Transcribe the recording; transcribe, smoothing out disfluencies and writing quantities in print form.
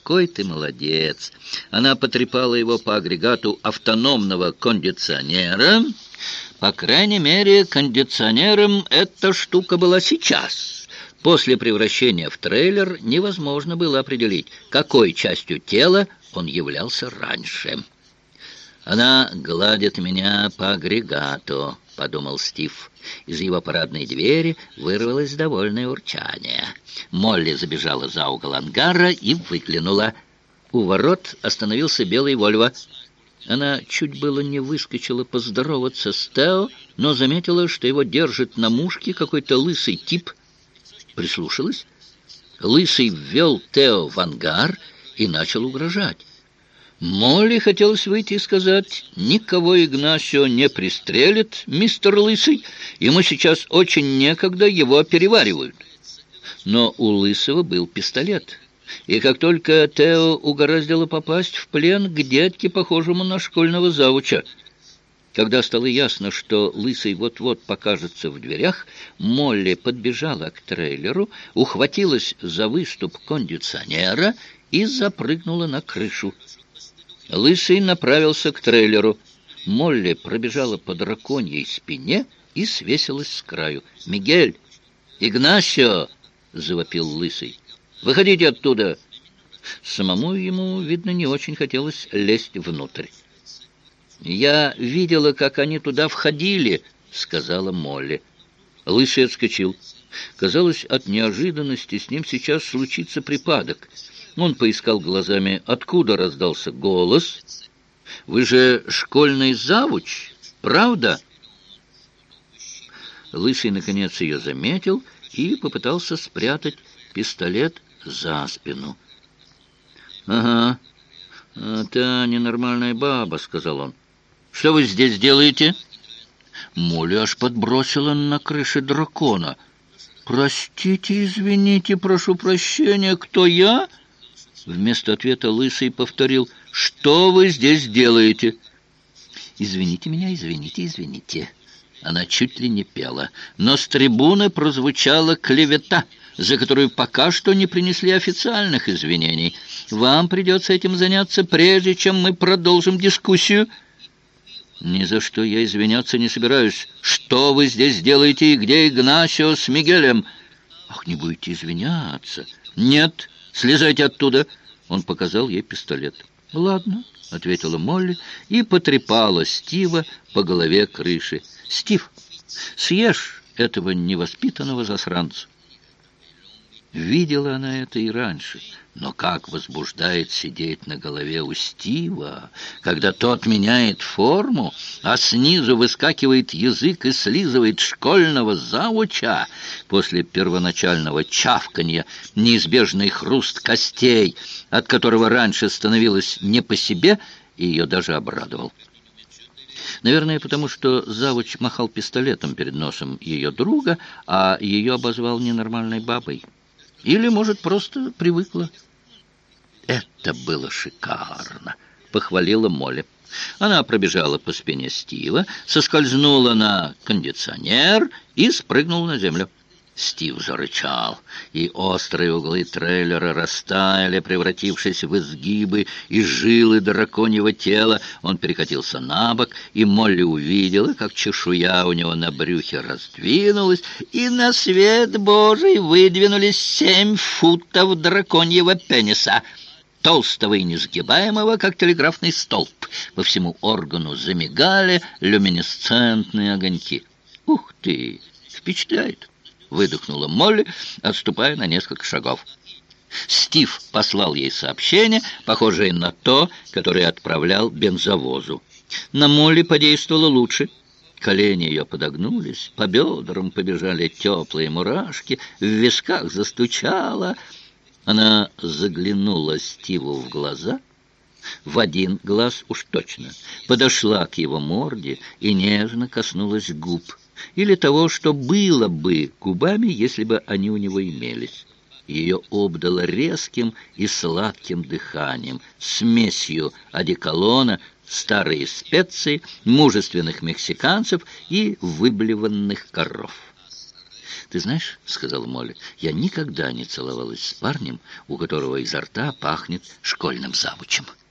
какой ты молодец!» Она потрепала его по агрегату автономного кондиционера. По крайней мере, кондиционером эта штука была сейчас. После превращения в трейлер невозможно было определить, какой частью тела он являлся раньше. «Она гладит меня по агрегату», — подумал Стив. Из его парадной двери вырвалось довольное урчание. Молли забежала за угол ангара и выглянула. У ворот остановился белый Вольво. Она чуть было не выскочила поздороваться с Тео, но заметила, что его держит на мушке какой-то лысый тип. Прислушалась. Лысый ввел Тео в ангар и начал угрожать. Молли хотелось выйти и сказать: «Никого Игнасио не пристрелит, мистер Лысый. Ему сейчас очень некогда, его переваривают». Но у Лысого был пистолет. И как только Тео угораздило попасть в плен к дядьке, похожему на школьного завуча. Когда стало ясно, что Лысый вот-вот покажется в дверях, Молли подбежала к трейлеру, ухватилась за выступ кондиционера и запрыгнула на крышу. Лысый направился к трейлеру. Молли пробежала по драконьей спине и свесилась с краю. «Мигель! Игнасио!» — завопил Лысый. «Выходите оттуда!» Самому ему, видно, не очень хотелось лезть внутрь. «Я видела, как они туда входили», — сказала Молли. Лысый отскочил. Казалось, от неожиданности с ним сейчас случится припадок. Он поискал глазами, откуда раздался голос. «Вы же школьный завуч, правда?» Лысый, наконец, ее заметил и попытался спрятать пистолет за спину. «Ага, та ненормальная баба», — сказал он. «Что вы здесь делаете?» Молли аж подбросила на крыше дракона. «Простите, извините, прошу прощения, кто я?» Вместо ответа Лысый повторил: «Что вы здесь делаете?» «Извините меня, извините, извините». Она чуть ли не пела, но с трибуны прозвучала клевета, за которую пока что не принесли официальных извинений. «Вам придется этим заняться, прежде чем мы продолжим дискуссию». «Ни за что я извиняться не собираюсь. Что вы здесь делаете и где Игнасио с Мигелем?» «Ах, не будете извиняться». «Нет, слезайте оттуда». Он показал ей пистолет. «Ладно», — ответила Молли и потрепала Стива по голове крыши. «Стив, съешь этого невоспитанного засранца». Видела она это и раньше, но как возбуждает сидеть на голове у Стива, когда тот меняет форму, а снизу выскакивает язык и слизывает школьного завуча. После первоначального чавканья неизбежный хруст костей, от которого раньше становилось не по себе, и ее даже обрадовал. Наверное, потому что завуч махал пистолетом перед носом ее друга, а ее обозвал ненормальной бабой. Или, может, просто привыкла. «Это было шикарно», — похвалила Молли. Она пробежала по спине Стива, соскользнула на кондиционер и спрыгнула на землю. Стив зарычал, и острые углы трейлера растаяли, превратившись в изгибы и жилы драконьего тела. Он перекатился на бок, и Молли увидела, как чешуя у него на брюхе раздвинулась, и на свет Божий выдвинулись 7 футов драконьего пениса, толстого и несгибаемого, как телеграфный столб. По всему органу замигали люминесцентные огоньки. «Ух ты! Впечатляет!» — выдохнула Молли, отступая на несколько шагов. Стив послал ей сообщение, похожее на то, которое отправлял бензовозу. На Молли подействовало лучше. Колени ее подогнулись, по бедрам побежали теплые мурашки, в висках застучало. Она заглянула Стиву в глаза, в один глаз уж точно, подошла к его морде и нежно коснулась губ. Или того, что было бы губами, если бы они у него имелись. Ее обдало резким и сладким дыханием, смесью одеколона, старые специи, мужественных мексиканцев и выблеванных коров. «Ты знаешь, — сказала Молли, — я никогда не целовалась с парнем, у которого изо рта пахнет школьным завучем».